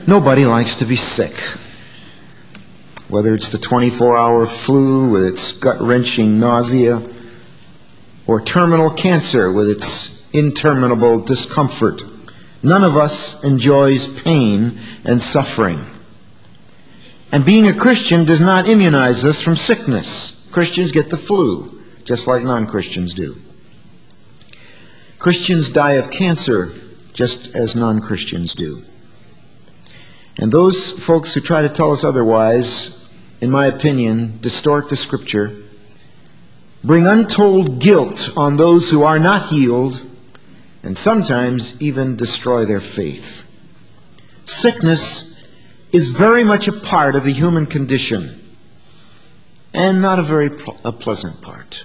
Nobody likes to be sick. Whether it's the 24-hour flu with its gut-wrenching nausea, or terminal cancer with its interminable discomfort, none of us enjoys pain and suffering. And being a Christian does not immunize us from sickness. Christians get the flu, just like non-Christians do. Christians die of cancer, just as non-Christians do. And those folks who try to tell us otherwise, in my opinion, distort the Scripture, bring untold guilt on those who are not healed, and sometimes even destroy their faith. Sickness is very much a part of the human condition, and not a very pleasant part.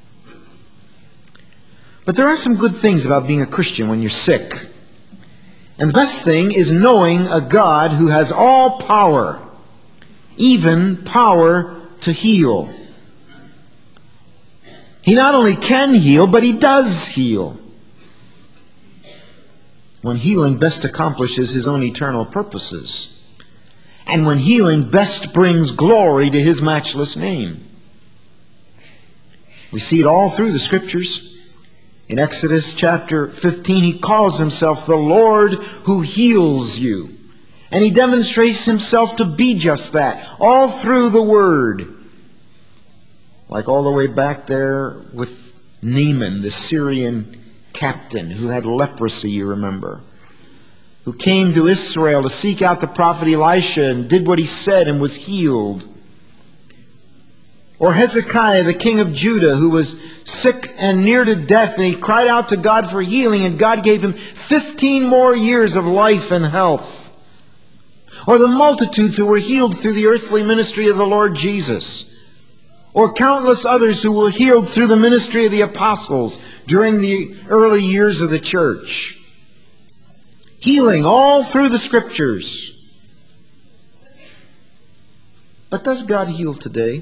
But there are some good things about being a Christian when you're sick. And the best thing is knowing a God who has all power, even power to heal. He not only can heal, but He does heal, when healing best accomplishes His own eternal purposes, and when healing best brings glory to His matchless name. We see it all through the Scriptures. In Exodus chapter 15, He calls Himself the Lord who heals you. And He demonstrates Himself to be just that, all through the Word. Like all the way back there with Naaman, the Syrian captain who had leprosy, you remember, who came to Israel to seek out the prophet Elisha and did what he said and was healed. Or Hezekiah, the king of Judah, who was sick and near to death, and he cried out to God for healing, and God gave him 15 more years of life and health. Or the multitudes who were healed through the earthly ministry of the Lord Jesus. Or countless others who were healed through the ministry of the apostles during the early years of the church. Healing all through the Scriptures. But does God heal today?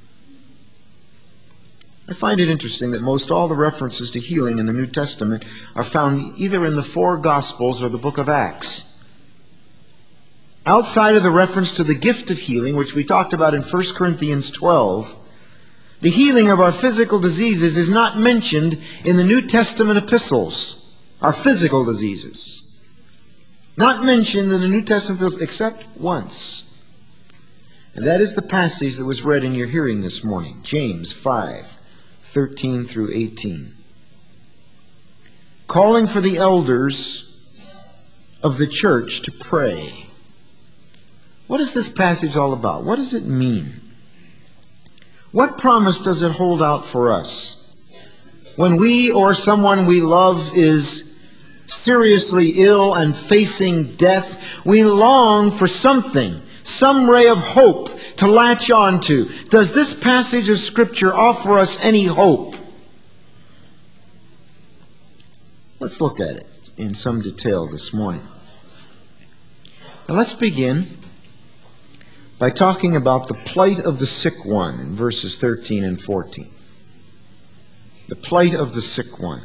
I find it interesting that most all the references to healing in the New Testament are found either in the 4 Gospels or the book of Acts. Outside of the reference to the gift of healing, which we talked about in 1 Corinthians 12, the healing of our physical diseases is not mentioned in the New Testament epistles, our physical diseases. Not mentioned in the New Testament epistles except once. And that is the passage that was read in your hearing this morning, James 5:13 through 18. Calling for the elders of the church to pray. What is this passage all about? What does it mean? What promise does it hold out for us? When we or someone we love is seriously ill and facing death, we long for something, some ray of hope to latch on to. Does this passage of Scripture offer us any hope? Let's look at it in some detail this morning. Now let's begin by talking about the plight of the sick one in verses 13 and 14. The plight of the sick one.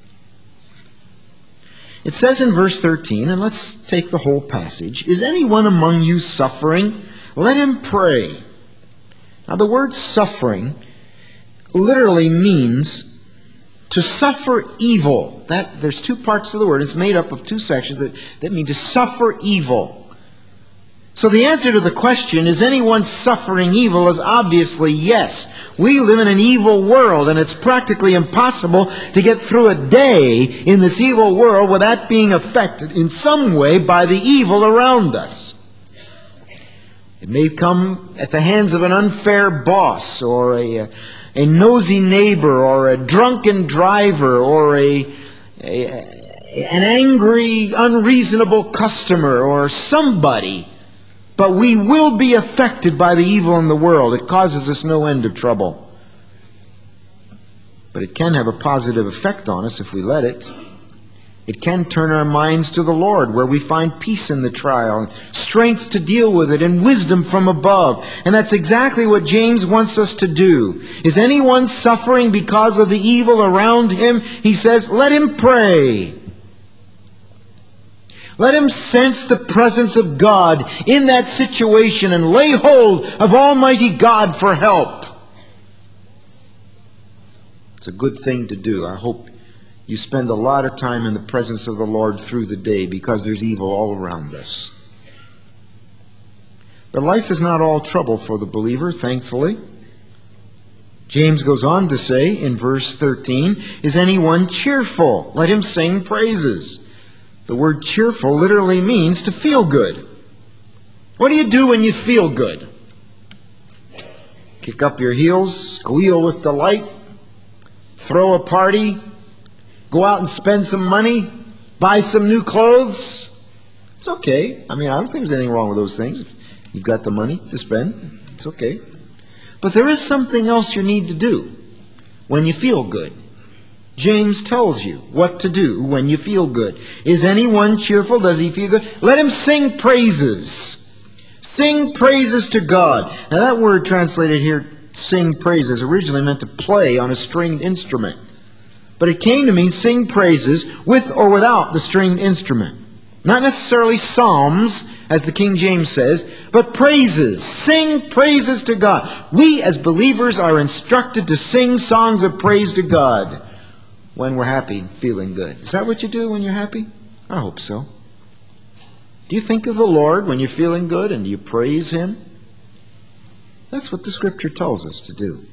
It says in verse 13, and let's take the whole passage, "Is anyone among you suffering? Let him pray." Now the word suffering literally means to suffer evil. There's 2 parts of the word. It's made up of 2 sections that mean to suffer evil. So the answer to the question, is anyone suffering evil, is obviously yes. We live in an evil world, and it's practically impossible to get through a day in this evil world without being affected in some way by the evil around us. It may come at the hands of an unfair boss, or a nosy neighbor, or a drunken driver, or an angry, unreasonable customer, or somebody. But we will be affected by the evil in the world. It causes us no end of trouble. But it can have a positive effect on us if we let it. It can turn our minds to the Lord, where we find peace in the trial, and strength to deal with it, and wisdom from above. And that's exactly what James wants us to do. Is anyone suffering because of the evil around him? He says, let him pray. Let him sense the presence of God in that situation and lay hold of Almighty God for help. It's a good thing to do. I hope you spend a lot of time in the presence of the Lord through the day, because there's evil all around us. But life is not all trouble for the believer, thankfully. James goes on to say in verse 13, "Is anyone cheerful? Let him sing praises." The word cheerful literally means to feel good. What do you do when you feel good? Kick up your heels, squeal with delight, throw a party, go out and spend some money, buy some new clothes. It's okay. I don't think there's anything wrong with those things. If you've got the money to spend, it's okay. But there is something else you need to do when you feel good. James tells you what to do when you feel good. Is anyone cheerful? Does he feel good? Let him sing praises. Sing praises to God. Now that word translated here, sing praises, originally meant to play on a stringed instrument. But it came to mean sing praises with or without the stringed instrument. Not necessarily psalms, as the King James says, but praises. Sing praises to God. We as believers are instructed to sing songs of praise to God when we're happy and feeling good. Is that what you do when you're happy? I hope so. Do you think of the Lord when you're feeling good, and do you praise Him? That's what the Scripture tells us to do.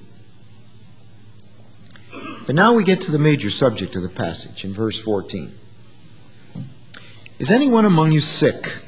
But now we get to the major subject of the passage in verse 14. Is anyone among you sick?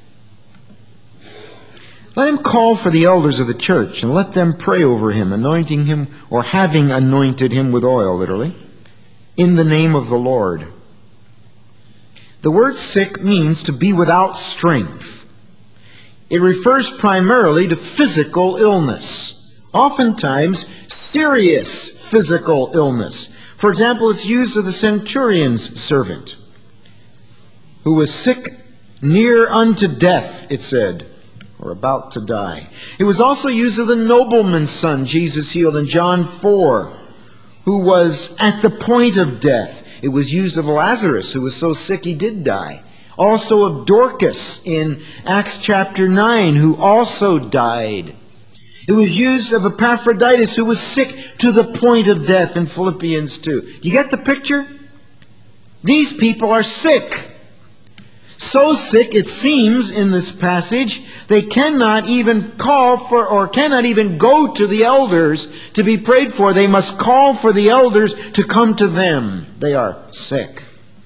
Let him call for the elders of the church, and let them pray over him, anointing him, or having anointed him with oil, literally, in the name of the Lord. The word sick means to be without strength. It refers primarily to physical illness, oftentimes serious physical illness. For example, it's used of the centurion's servant, who was sick near unto death, it said, or about to die. It was also used of the nobleman's son Jesus healed in John 4, who was at the point of death. It was used of Lazarus, who was so sick he did die. Also of Dorcas in Acts chapter 9, who also died. It was used of Epaphroditus, who was sick to the point of death in Philippians 2. Do you get the picture? These people are sick. So sick, it seems, in this passage, they cannot even call for, or cannot even go to the elders to be prayed for. They must call for the elders to come to them. They are sick.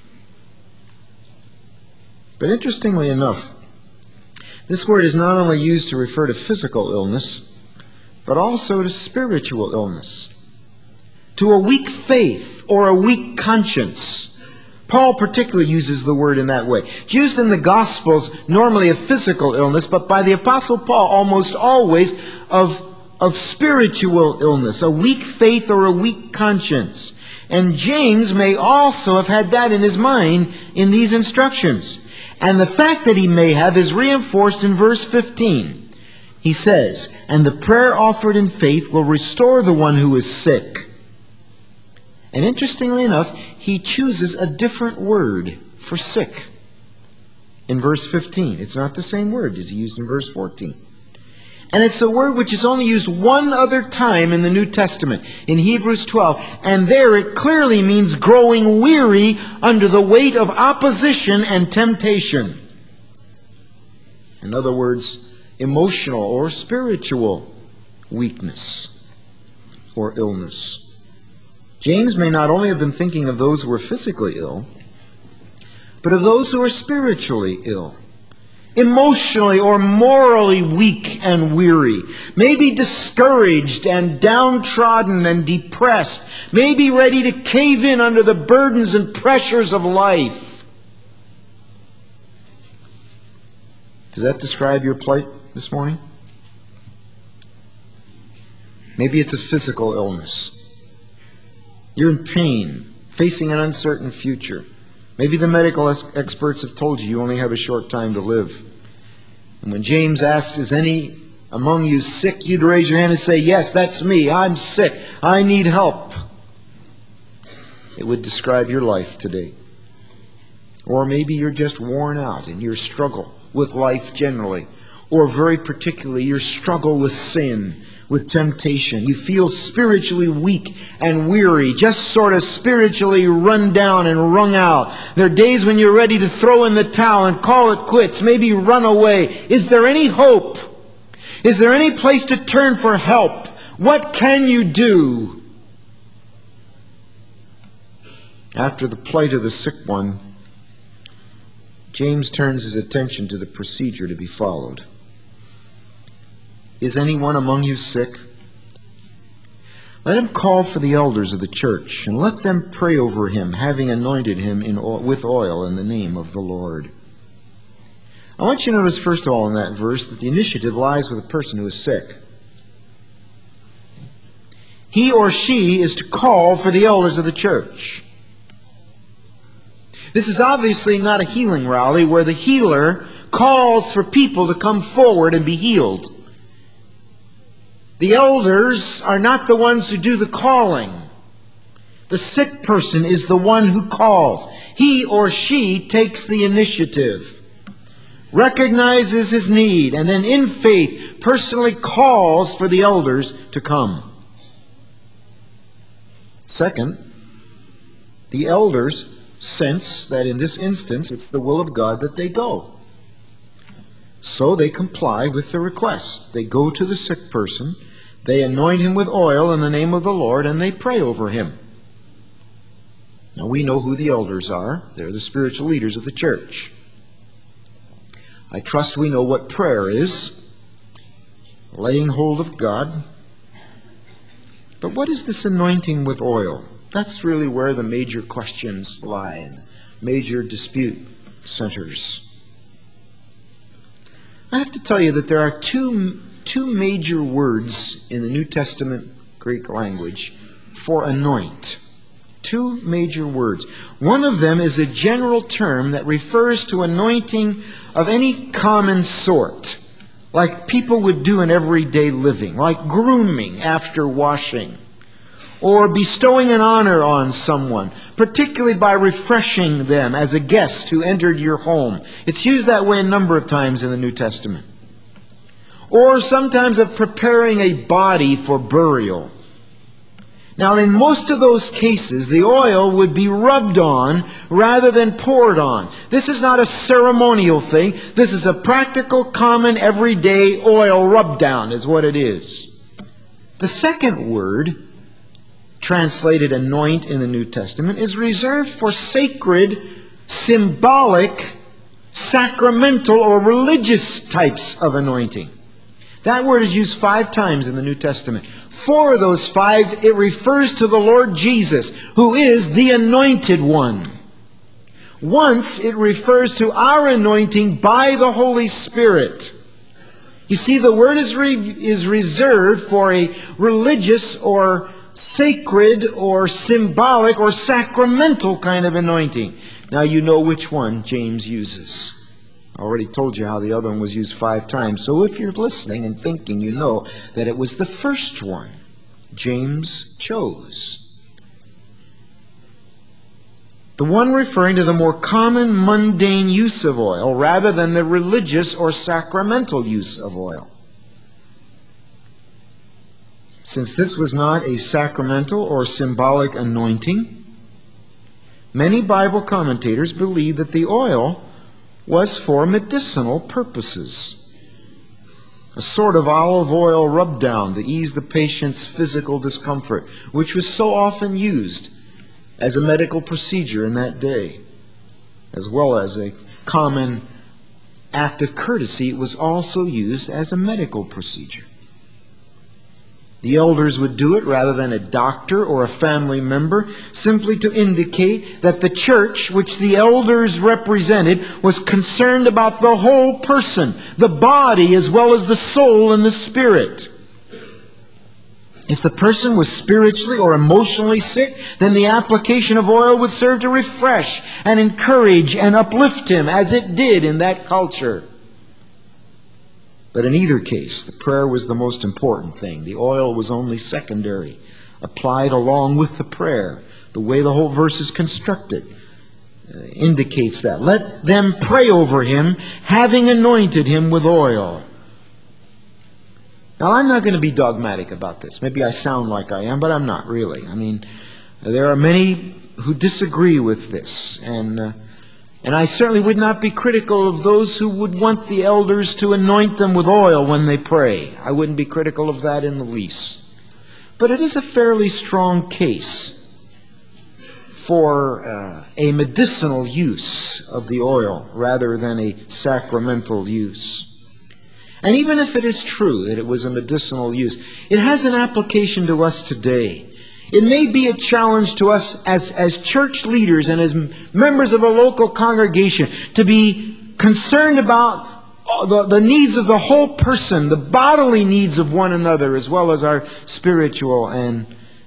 But interestingly enough, this word is not only used to refer to physical illness, but also to spiritual illness, to a weak faith or a weak conscience. Paul particularly uses the word in that way. It's used in the Gospels normally of physical illness, but by the Apostle Paul almost always of spiritual illness, a weak faith or a weak conscience. And James may also have had that in his mind in these instructions. And the fact that he may have is reinforced in verse 15. He says, "And the prayer offered in faith will restore the one who is sick." And interestingly enough, he chooses a different word for sick in verse 15. It's not the same word as he used in verse 14. And it's a word which is only used one other time in the New Testament, in Hebrews 12. And there it clearly means growing weary under the weight of opposition and temptation. In other words, emotional or spiritual weakness or illness. James may not only have been thinking of those who are physically ill, but of those who are spiritually ill, emotionally or morally weak and weary, maybe discouraged and downtrodden and depressed, maybe ready to cave in under the burdens and pressures of life. Does that describe your plight this morning? Maybe it's a physical illness. You're in pain, facing an uncertain future. Maybe the medical experts have told you only have a short time to live. And when James asks, "Is any among you sick?" you'd raise your hand and say, "Yes, that's me. I'm sick. I need help." It would describe your life today. Or maybe you're just worn out in your struggle with life generally. Or very particularly your struggle with sin, with temptation. You feel spiritually weak and weary, just sort of spiritually run down and wrung out. There are days when you're ready to throw in the towel and call it quits, maybe run away. Is there any hope? Is there any place to turn for help? What can you do? After the plight of the sick one, James turns his attention to the procedure to be followed. Is anyone among you sick? Let him call for the elders of the church, and let them pray over him, having anointed him with oil in the name of the Lord. I want you to notice, first of all, in that verse, that the initiative lies with a person who is sick. He or she is to call for the elders of the church. This is obviously not a healing rally where the healer calls for people to come forward and be healed. The elders are not the ones who do the calling. The sick person is the one who calls. He or she takes the initiative, recognizes his need, and then in faith personally calls for the elders to come. Second, the elders sense that in this instance it's the will of God that they go. So they comply with the request. They go to the sick person, they anoint him with oil in the name of the Lord, and they pray over him. Now we know who the elders are. They're the spiritual leaders of the church. I trust we know what prayer is. Laying hold of God. But what is this anointing with oil? That's really where the major questions lie, and major dispute centers. I have to tell you that there are two major words in the New Testament Greek language for anoint. Two major words. One of them is a general term that refers to anointing of any common sort, like people would do in everyday living, like grooming after washing, or bestowing an honor on someone, particularly by refreshing them as a guest who entered your home. It's used that way a number of times in the New Testament. Or sometimes of preparing a body for burial. Now, in most of those cases, the oil would be rubbed on rather than poured on. This is not a ceremonial thing. This is a practical, common, everyday oil rub down is what it is. The second word, translated anoint in the New Testament, is reserved for sacred, symbolic, sacramental, or religious types of anointing. That word is used 5 times in the New Testament. 4 of those 5, it refers to the Lord Jesus, who is the anointed one. Once, it refers to our anointing by the Holy Spirit. You see, the word is reserved for a religious or sacred or symbolic or sacramental kind of anointing. Now you know which one James uses. I already told you how the other one was used 5 times. So if you're listening and thinking, you know that it was the first one James chose. The one referring to the more common, mundane use of oil rather than the religious or sacramental use of oil. Since this was not a sacramental or symbolic anointing, many Bible commentators believe that the oil was for medicinal purposes. A sort of olive oil rub down to ease the patient's physical discomfort, which was so often used as a medical procedure in that day. As well as a common act of courtesy, it was also used as a medical procedure. The elders would do it rather than a doctor or a family member, simply to indicate that the church, which the elders represented, was concerned about the whole person, the body as well as the soul and the spirit. If the person was spiritually or emotionally sick, then the application of oil would serve to refresh and encourage and uplift him, as it did in that culture. But in either case, the prayer was the most important thing. The oil was only secondary, applied along with the prayer, the way the whole verse is constructed. indicates that. Let them pray over him, having anointed him with oil. Now, I'm not going to be dogmatic about this. Maybe I sound like I am, but I'm not really. I mean, there are many who disagree with this, and I certainly would not be critical of those who would want the elders to anoint them with oil when they pray. I wouldn't be critical of that in the least. But it is a fairly strong case for a medicinal use of the oil rather than a sacramental use. And even if it is true that it was a medicinal use, it has an application to us today. It may be a challenge to us as church leaders and as members of a local congregation to be concerned about the needs of the whole person, the bodily needs of one another, as well as our spiritual and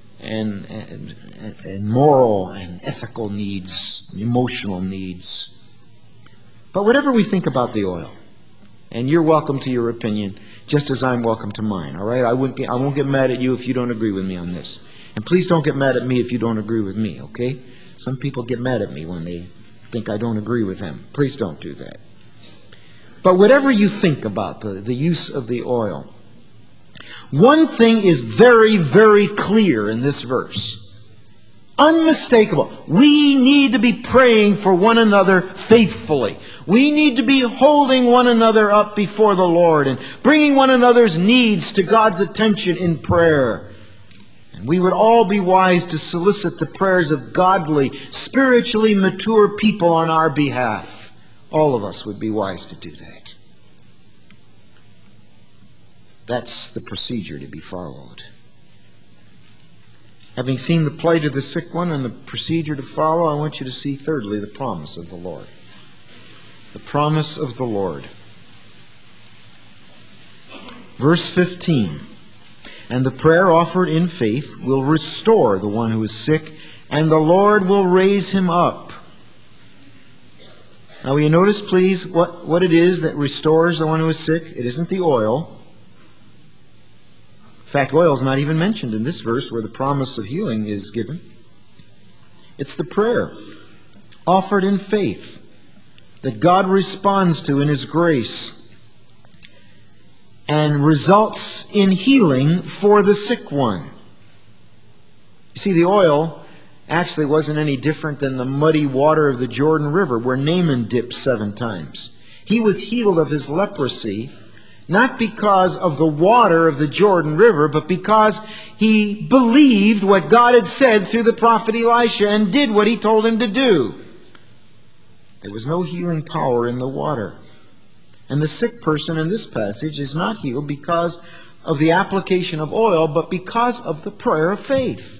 moral and ethical needs, emotional needs. But whatever we think about the oil, and you're welcome to your opinion, just as I'm welcome to mine, all right? I won't get mad at you if you don't agree with me on this. And please don't get mad at me if you don't agree with me, okay? Some people get mad at me when they think I don't agree with them. Please don't do that. But whatever you think about the use of the oil, one thing is very, very clear in this verse. Unmistakable. We need to be praying for one another faithfully. We need to be holding one another up before the Lord and bringing one another's needs to God's attention in prayer. And we would all be wise to solicit the prayers of godly, spiritually mature people on our behalf. All of us would be wise to do that. That's the procedure to be followed. Having seen the plight of the sick one and the procedure to follow, I want you to see, thirdly, the promise of the Lord. The promise of the Lord. Verse 15. And the prayer offered in faith will restore the one who is sick, and the Lord will raise him up. Now, will you notice, please, what it is that restores the one who is sick? It isn't the oil. In fact, oil is not even mentioned in this verse where the promise of healing is given. It's the prayer offered in faith that God responds to in His grace and results in healing for the sick one. You see, the oil actually wasn't any different than the muddy water of the Jordan River where Naaman dipped 7 times. He was healed of his leprosy not because of the water of the Jordan River, but because he believed what God had said through the prophet Elisha and did what he told him to do. There was no healing power in the water. And the sick person in this passage is not healed because of the application of oil, but because of the prayer of faith.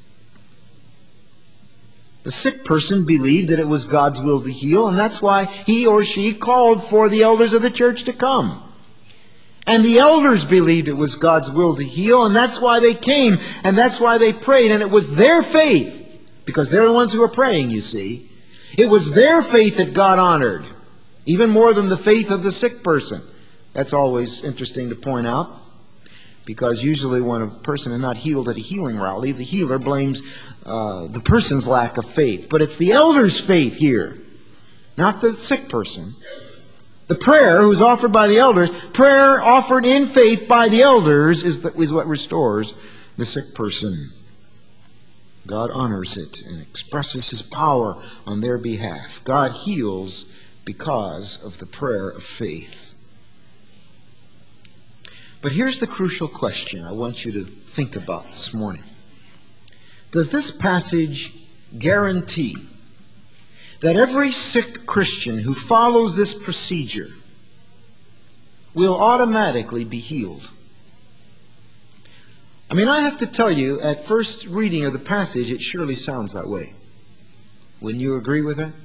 The sick person believed that it was God's will to heal, and that's why he or she called for the elders of the church to come. And the elders believed it was God's will to heal, and that's why they came, and that's why they prayed, and it was their faith, because they're the ones who are praying, you see. It was their faith that God honored, even more than the faith of the sick person. That's always interesting to point out, because usually when a person is not healed at a healing rally, the healer blames the person's lack of faith. But it's the elder's faith here, not the sick person. The prayer who's offered by the elders, prayer offered in faith by the elders is what restores the sick person. God honors it and expresses His power on their behalf. God heals because of the prayer of faith. But here's the crucial question I want you to think about this morning. Does this passage guarantee that every sick Christian who follows this procedure will automatically be healed? I mean, I have to tell you, at first reading of the passage, it surely sounds that way. Wouldn't you agree with that?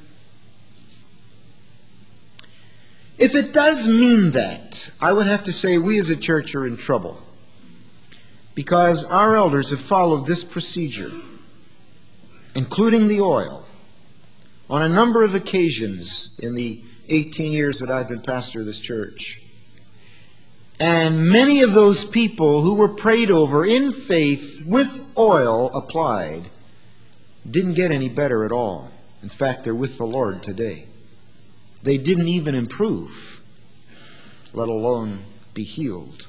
If it does mean that, I would have to say we as a church are in trouble, because our elders have followed this procedure, including the oil, on a number of occasions in the 18 years that I've been pastor of this church. And many of those people who were prayed over in faith with oil applied didn't get any better at all. In fact, they're with the Lord today. They didn't even improve, let alone be healed.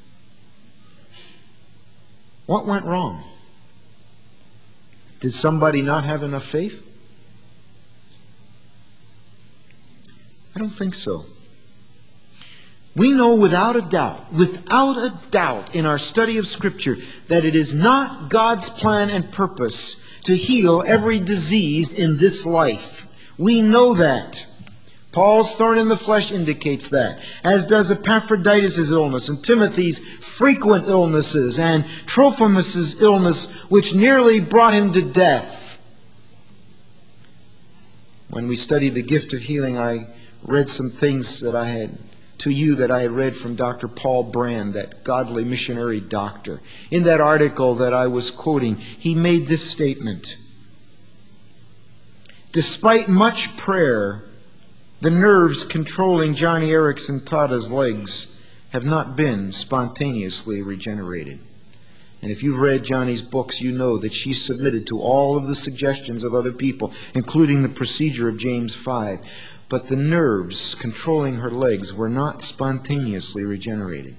What went wrong? Did somebody not have enough faith? I don't think so. We know without a doubt in our study of Scripture that it is not God's plan and purpose to heal every disease in this life. We know that. Paul's thorn in the flesh indicates that, as does Epaphroditus' illness and Timothy's frequent illnesses and Trophimus' illness, which nearly brought him to death. When we studied the gift of healing, I read some things that I had read from Dr. Paul Brand, that godly missionary doctor. In that article that I was quoting, he made this statement: despite much prayer, the nerves controlling Johnny Erickson Tada's legs have not been spontaneously regenerated. And if you've read Johnny's books, you know that she submitted to all of the suggestions of other people, including the procedure of James 5. But the nerves controlling her legs were not spontaneously regenerated.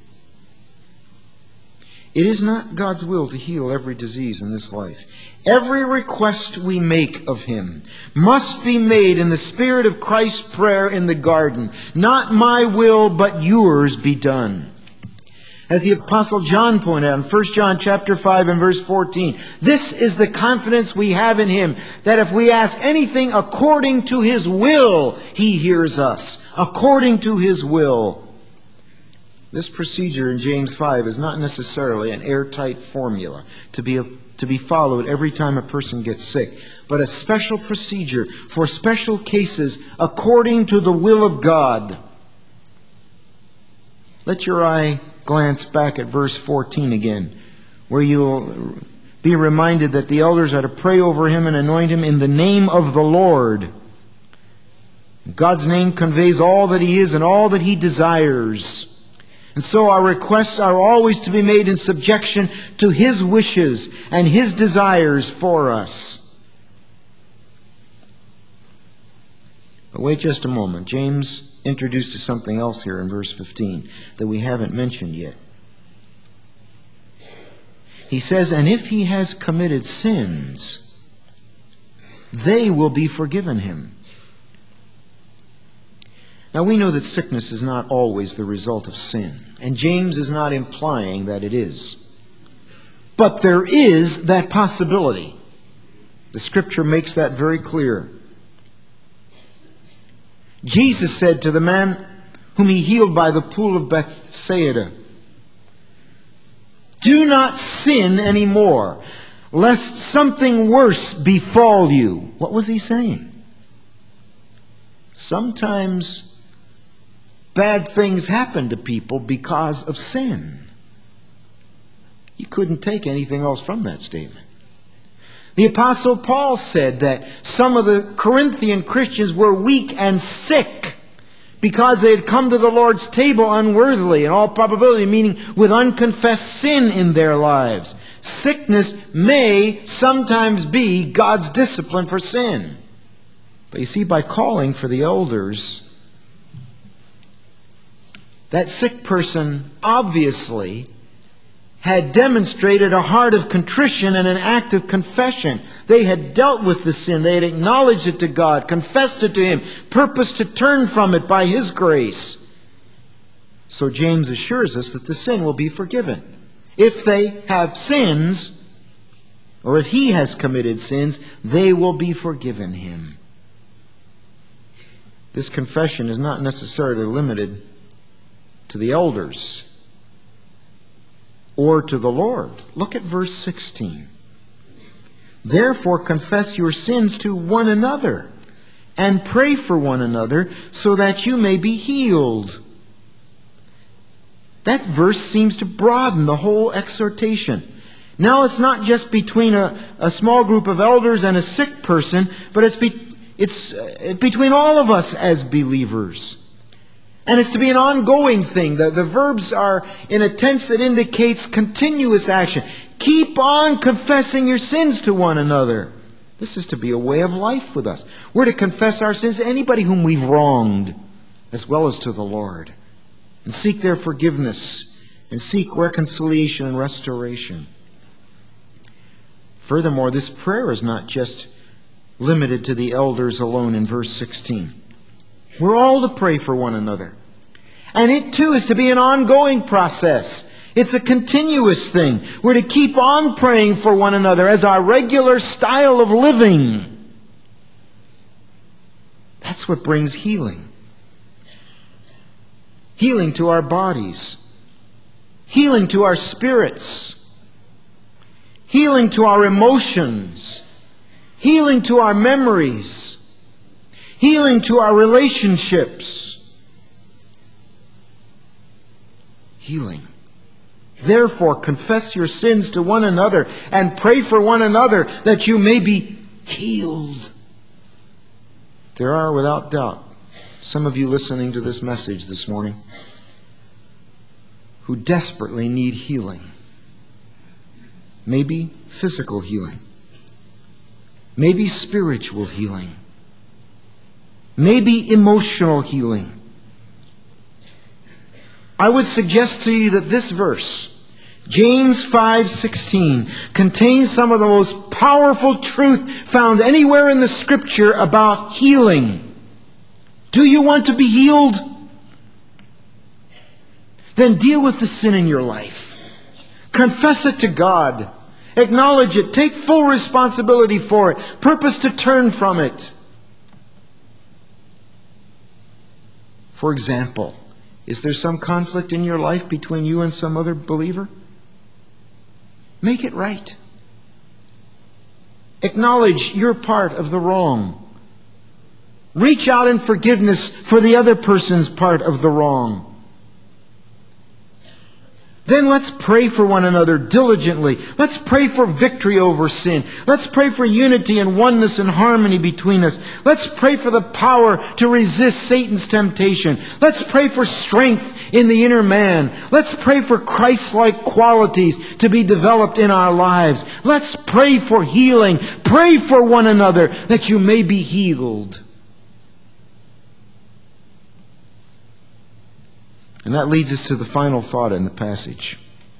It is not God's will to heal every disease in this life. Every request we make of Him must be made in the spirit of Christ's prayer in the garden. Not my will, but yours be done. As the Apostle John pointed out in 1 John chapter 5 and verse 14, this is the confidence we have in Him, that if we ask anything according to His will, He hears us. According to His will. This procedure in James 5 is not necessarily an airtight formula to be followed every time a person gets sick, but a special procedure for special cases according to the will of God. Let your eye glance back at verse 14 again, where you'll be reminded that the elders are to pray over him and anoint him in the name of the Lord. God's name conveys all that He is and all that He desires. And so our requests are always to be made in subjection to His wishes and His desires for us. But wait just a moment. James introduces something else here in verse 15 that we haven't mentioned yet. He says, and if he has committed sins, they will be forgiven him. Now we know that sickness is not always the result of sin, and James is not implying that it is. But there is that possibility. The Scripture makes that very clear. Jesus said to the man whom He healed by the pool of Bethsaida, do not sin anymore, lest something worse befall you. What was He saying? Sometimes bad things happen to people because of sin. You couldn't take anything else from that statement. The Apostle Paul said that some of the Corinthian Christians were weak and sick because they had come to the Lord's table unworthily, in all probability, meaning with unconfessed sin in their lives. Sickness may sometimes be God's discipline for sin. But you see, by calling for the elders, that sick person obviously had demonstrated a heart of contrition and an act of confession. They had dealt with the sin. They had acknowledged it to God, confessed it to Him, purposed to turn from it by His grace. So James assures us that the sin will be forgiven. If they have sins, or if he has committed sins, they will be forgiven him. This confession is not necessarily limited to the elders or to the Lord. Look at verse 16. Therefore confess your sins to one another and pray for one another so that you may be healed. That verse seems to broaden the whole exhortation. Now it's not just between a small group of elders and a sick person, but it's between all of us as believers. And it's to be an ongoing thing. The verbs are in a tense that indicates continuous action. Keep on confessing your sins to one another. This is to be a way of life with us. We're to confess our sins to anybody whom we've wronged, as well as to the Lord, and seek their forgiveness, and seek reconciliation and restoration. Furthermore, this prayer is not just limited to the elders alone in verse 16. We're all to pray for one another. And it too is to be an ongoing process. It's a continuous thing. We're to keep on praying for one another as our regular style of living. That's what brings healing. Healing to our bodies. Healing to our spirits. Healing to our emotions. Healing to our memories. Healing to our relationships. Healing. Therefore, confess your sins to one another and pray for one another that you may be healed. There are, without doubt, some of you listening to this message this morning who desperately need healing. Maybe physical healing. Maybe spiritual healing. Maybe emotional healing. I would suggest to you that this verse, James 5:16, contains some of the most powerful truth found anywhere in the Scripture about healing. Do you want to be healed? Then deal with the sin in your life. Confess it to God. Acknowledge it. Take full responsibility for it. Purpose to turn from it. For example, is there some conflict in your life between you and some other believer? Make it right. Acknowledge your part of the wrong. Reach out in forgiveness for the other person's part of the wrong. Then let's pray for one another diligently. Let's pray for victory over sin. Let's pray for unity and oneness and harmony between us. Let's pray for the power to resist Satan's temptation. Let's pray for strength in the inner man. Let's pray for Christ-like qualities to be developed in our lives. Let's pray for healing. Pray for one another that you may be healed. And that leads us to the final thought in the passage.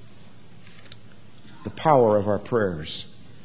The power of our prayers.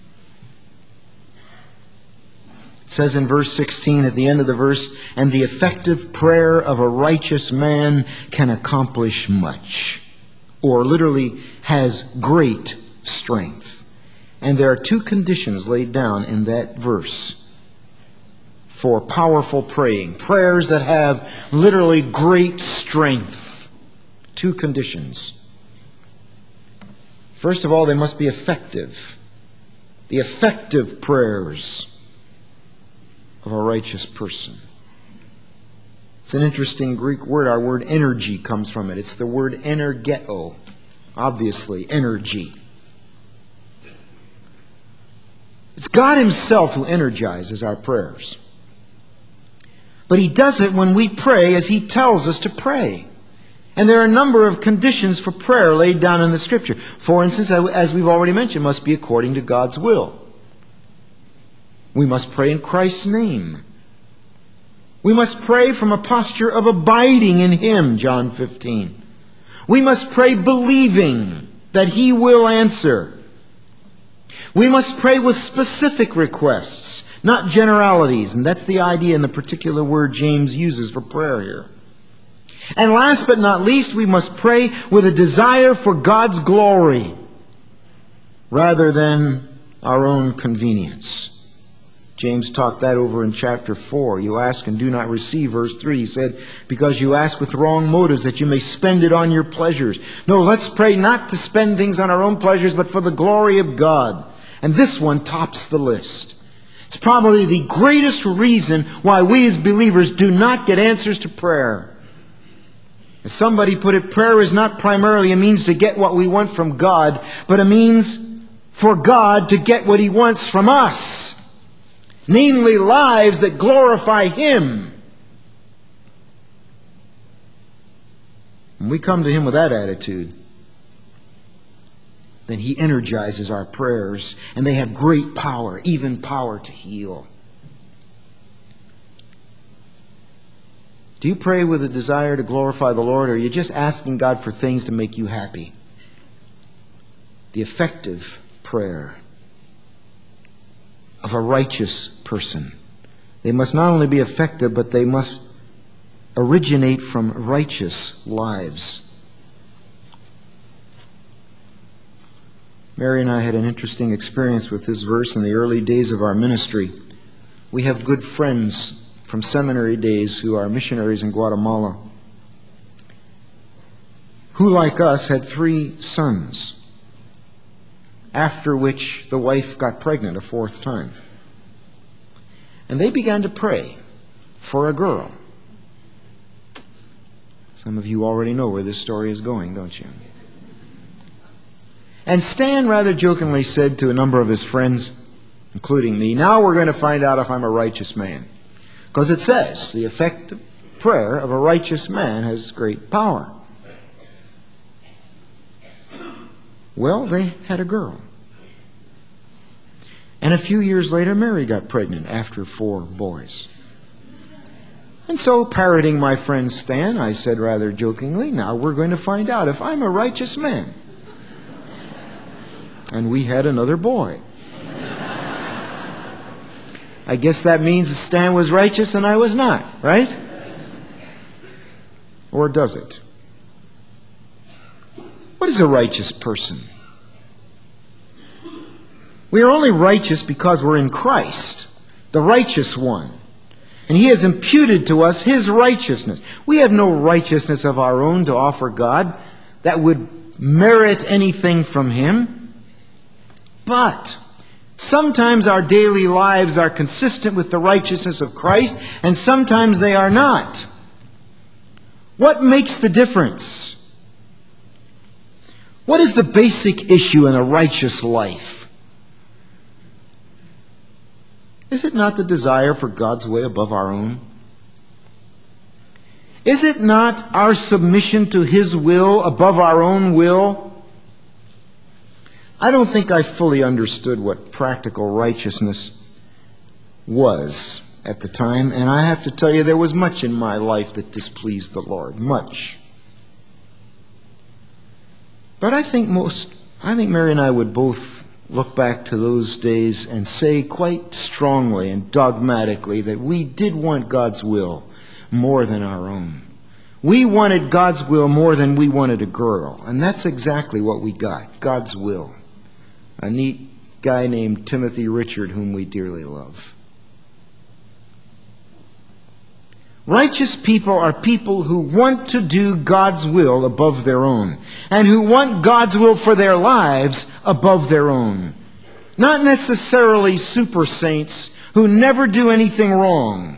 It says in verse 16, at the end of the verse, and the effective prayer of a righteous man can accomplish much. Or literally, has great strength. And there are two conditions laid down in that verse for powerful praying. Prayers that have literally great strength. Two conditions. First of all, they must be effective. The effective prayers of a righteous person. It's an interesting Greek word. Our word energy comes from it. It's the word energeto. Obviously, energy. It's God Himself who energizes our prayers. But He does it when we pray as He tells us to pray. And there are a number of conditions for prayer laid down in the Scripture. For instance, as we've already mentioned, must be according to God's will. We must pray in Christ's name. We must pray from a posture of abiding in Him, John 15. We must pray believing that He will answer. We must pray with specific requests, not generalities. And that's the idea in the particular word James uses for prayer here. And last but not least, we must pray with a desire for God's glory rather than our own convenience. James talked that over in chapter 4. You ask and do not receive, verse 3. He said, because you ask with wrong motives that you may spend it on your pleasures. No, let's pray not to spend things on our own pleasures, but for the glory of God. And this one tops the list. It's probably the greatest reason why we as believers do not get answers to prayer. As somebody put it, prayer is not primarily a means to get what we want from God, but a means for God to get what He wants from us. Namely, lives that glorify Him. When we come to Him with that attitude, then He energizes our prayers, and they have great power, even power to heal. Do you pray with a desire to glorify the Lord, or are you just asking God for things to make you happy? The effective prayer of a righteous person. They must not only be effective, but they must originate from righteous lives. Mary and I had an interesting experience with this verse in the early days of our ministry. We have good friends from seminary days who are missionaries in Guatemala, who, like us, had 3 sons, after which the wife got pregnant a 4th time. And they began to pray for a girl. Some of you already know where this story is going, don't you? And Stan rather jokingly said to a number of his friends, including me, now we're going to find out if I'm a righteous man. Because it says, the effective prayer of a righteous man has great power. Well, they had a girl. And a few years later, Mary got pregnant after 4 boys. And so, parroting my friend Stan, I said rather jokingly, now we're going to find out if I'm a righteous man. And we had another boy. I guess that means that Stan was righteous and I was not, right? Or does it? What is a righteous person? We are only righteous because we're in Christ, the righteous one. And He has imputed to us His righteousness. We have no righteousness of our own to offer God that would merit anything from Him. But sometimes our daily lives are consistent with the righteousness of Christ, and sometimes they are not. What makes the difference? What is the basic issue in a righteous life? Is it not the desire for God's way above our own? Is it not our submission to His will above our own will? I don't think I fully understood what practical righteousness was at the time, and I have to tell you there was much in my life that displeased the Lord, much. But I think Mary and I would both look back to those days and say quite strongly and dogmatically that we did want God's will more than our own. We wanted God's will more than we wanted a girl, and that's exactly what we got, God's will. A neat guy named Timothy Richard, whom we dearly love. Righteous people are people who want to do God's will above their own, and who want God's will for their lives above their own. Not necessarily super saints who never do anything wrong.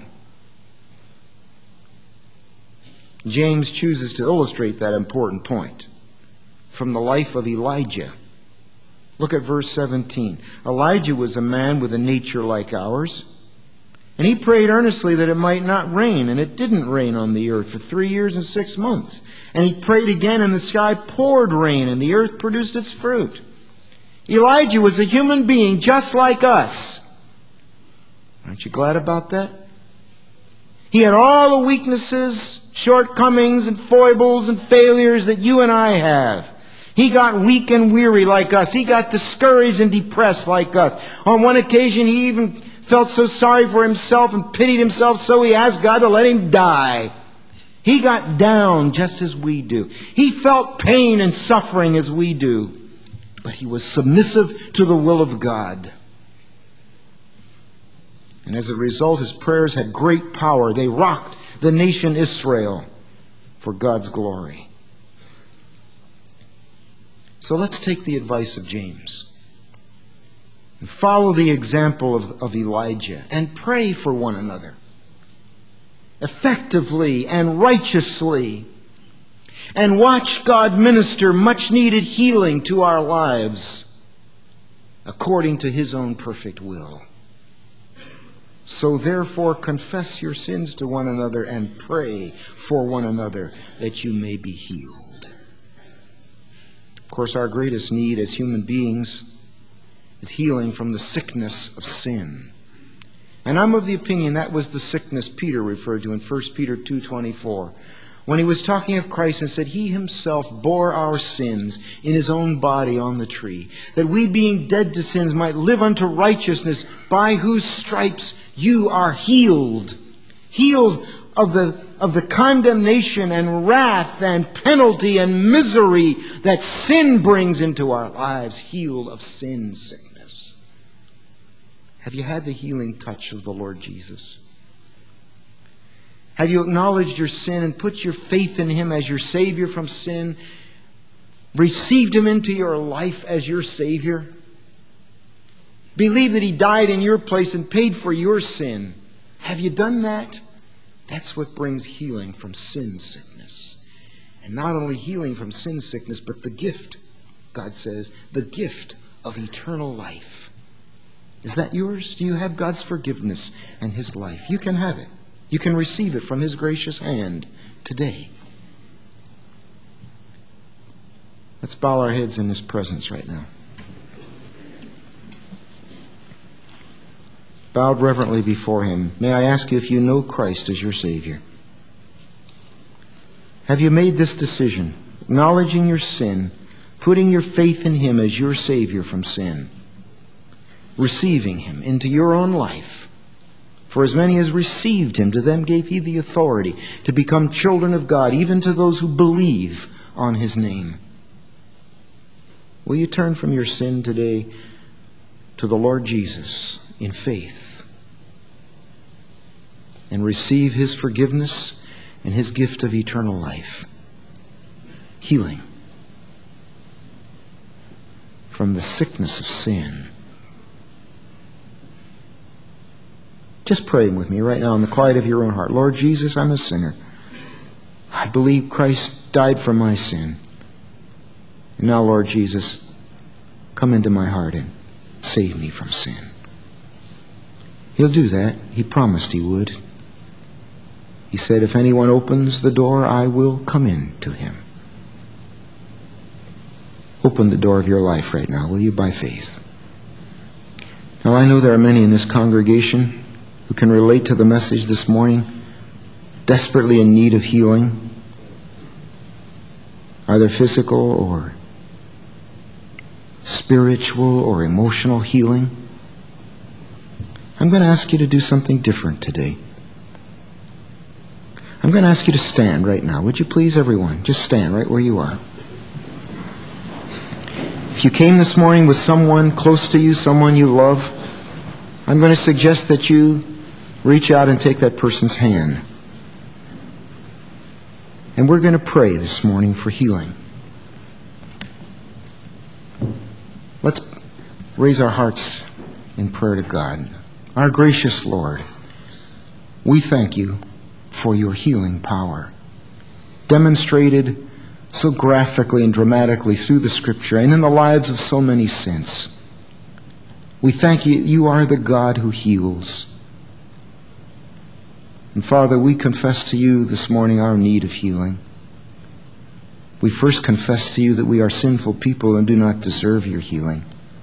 James chooses to illustrate that important point from the life of Elijah. Look at verse 17. Elijah was a man with a nature like ours, and he prayed earnestly that it might not rain, and it didn't rain on the earth for 3 years and 6 months. And he prayed again, and the sky poured rain, and the earth produced its fruit. Elijah was a human being just like us. Aren't you glad about that? He had all the weaknesses, shortcomings, and foibles and failures that you and I have. He got weak and weary like us. He got discouraged and depressed like us. On one occasion, he even felt so sorry for himself and pitied himself, so he asked God to let him die. He got down just as we do. He felt pain and suffering as we do. But he was submissive to the will of God. And as a result, his prayers had great power. They rocked the nation Israel for God's glory. So let's take the advice of James and follow the example of Elijah and pray for one another effectively and righteously, and watch God minister much needed healing to our lives according to His own perfect will. So therefore confess your sins to one another and pray for one another that you may be healed. course, our greatest need as human beings is healing from the sickness of sin. And I'm of the opinion that was the sickness Peter referred to in 1 Peter 2:24, when he was talking of Christ and said, He Himself bore our sins in His own body on the tree, that we being dead to sins might live unto righteousness, by whose stripes you are healed. Healed of the condemnation and wrath and penalty and misery that sin brings into our lives. Healed of sin sickness. Have you had the healing touch of the Lord Jesus? Have you acknowledged your sin and put your faith in Him as your Savior from sin? Received Him into your life as your Savior? Believe that He died in your place and paid for your sin. Have you done that? That's what brings healing from sin sickness. And not only healing from sin sickness, but the gift, God says, the gift of eternal life. Is that yours? Do you have God's forgiveness and His life? You can have it. You can receive it from His gracious hand today. Let's bow our heads in His presence right now. Bowed reverently before Him, may I ask you if you know Christ as your Savior? Have you made this decision, acknowledging your sin, putting your faith in Him as your Savior from sin, receiving Him into your own life? For as many as received Him, to them gave He the authority to become children of God, even to those who believe on His name. Will you turn from your sin today to the Lord Jesus in faith and receive His forgiveness and His gift of eternal life? Healing from the sickness of sin. Just pray with me right now in the quiet of your own heart. Lord Jesus, I'm a sinner. I believe Christ died for my sin. And now, Lord Jesus, come into my heart and save me from sin. He'll do that. He promised He would. He said, if anyone opens the door, I will come in to him. Open the door of your life right now, will you, by faith? Now, I know there are many in this congregation who can relate to the message this morning, desperately in need of healing, either physical or spiritual or emotional healing. I'm going to ask you to do something different today. I'm going to ask you to stand right now. Would you please, everyone? Just stand right where you are. If you came this morning with someone close to you, someone you love, I'm going to suggest that you reach out and take that person's hand. And we're going to pray this morning for healing. Let's raise our hearts in prayer to God. Our gracious Lord, we thank You for Your healing power, demonstrated so graphically and dramatically through the Scripture and in the lives of so many saints. We thank You, You are the God who heals. And Father, we confess to You this morning our need of healing. We first confess to You that we are sinful people and do not deserve Your healing.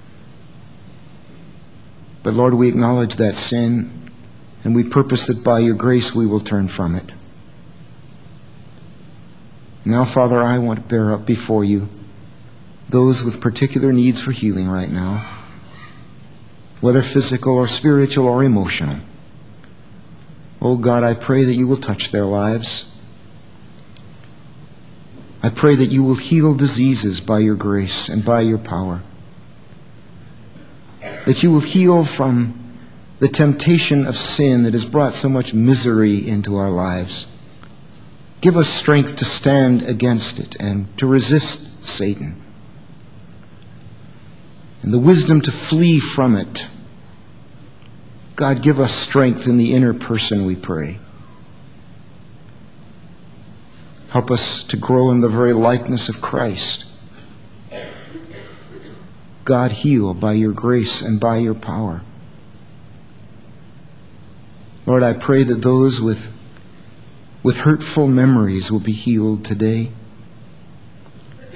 But Lord, we acknowledge that sin, and we purpose that by Your grace we will turn from it. Now, Father, I want to bear up before You those with particular needs for healing right now, whether physical or spiritual or emotional. Oh God, I pray that You will touch their lives. I pray that You will heal diseases by Your grace and by Your power. That You will heal from the temptation of sin that has brought so much misery into our lives. Give us strength to stand against it and to resist Satan, and the wisdom to flee from it. God, give us strength in the inner person, we pray. Help us to grow in the very likeness of Christ. God, heal by Your grace and by Your power. Lord, I pray that those with hurtful memories will be healed today.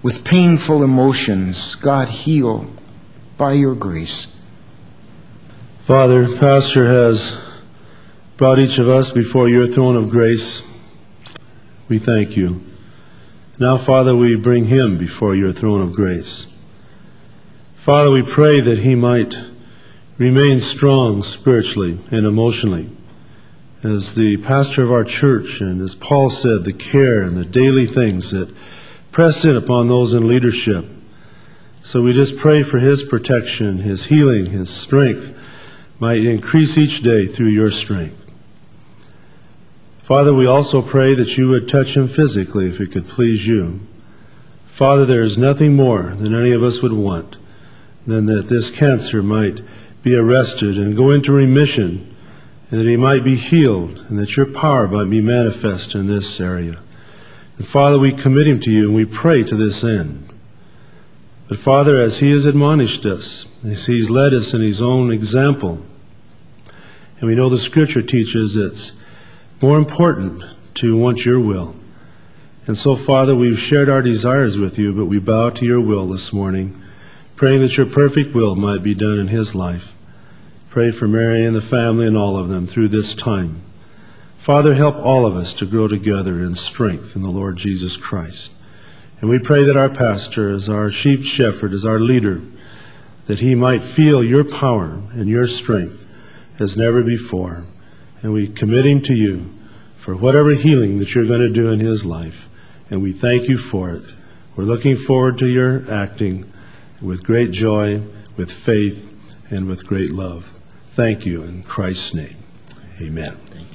with painful emotions. God, heal by your grace. Father, Pastor has brought each of us before your throne of grace. We thank you. Now, Father, we bring him before your throne of grace. Father, we pray that he might remain strong spiritually and emotionally. As the pastor of our church, and as Paul said, the care and the daily things that press in upon those in leadership. So we just pray for his protection, his healing, his strength might increase each day through your strength. Father, we also pray that you would touch him physically if it could please you. Father, there is nothing more than any of us would want than that this cancer might be arrested and go into remission, and that he might be healed, and that your power might be manifest in this area. And Father, we commit him to you, and we pray to this end. But Father, as he has admonished us, as he's led us in his own example, and we know the Scripture teaches it's more important to want your will. And so, Father, we've shared our desires with you, but we bow to your will this morning, praying that your perfect will might be done in his life. Pray for Mary and the family and all of them through this time. Father, help all of us to grow together in strength in the Lord Jesus Christ. And we pray that our pastor, as our chief shepherd, as our leader, that he might feel your power and your strength as never before. And we commit him to you for whatever healing that you're going to do in his life. And we thank you for it. We're looking forward to your acting with great joy, with faith, and with great love. Thank you in Christ's name. Amen. Thank you.